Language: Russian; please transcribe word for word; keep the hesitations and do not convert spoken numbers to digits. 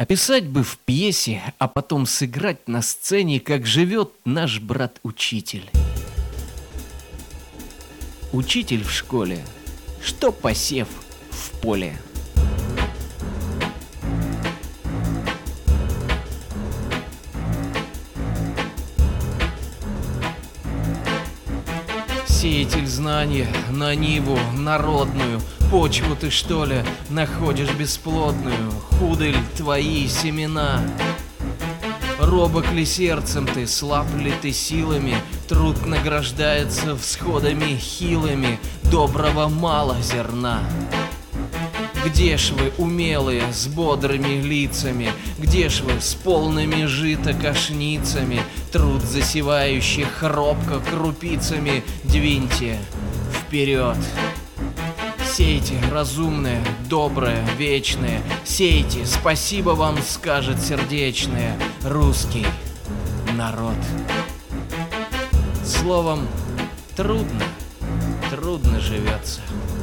Описать бы в пьесе, а потом сыграть на сцене, как живет наш брат-учитель. Учитель в школе, что посев в поле. Сеятель знания на ниву народную, почву ты, что ли, находишь бесплодную, худы ль твои семена? Робок ли сердцем ты, слаб ли ты силами, труд награждается всходами хилыми, доброго мало зерна. Где ж вы, умелые, с бодрыми лицами, где ж вы, с полными жита кошницами, труд засевающих робко крупицами, двиньте вперед. Сейте, разумное, доброе, вечное, сейте, спасибо вам скажет сердечное русский народ. Словом, трудно, трудно живется.